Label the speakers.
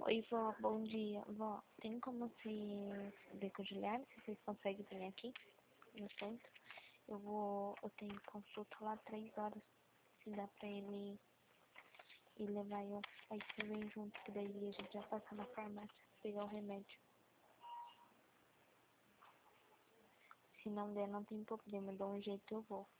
Speaker 1: Oi, vó, bom dia. Vó, tem como você ver com o Juliano se vocês conseguem vir aqui no centro? Eu tenho consulta lá 3 horas. Se dá pra ele ir levar eu. Aí você vem junto, que daí a gente já passa na farmácia pegar o remédio. Se não der, não tem problema, eu dou um jeito, eu vou.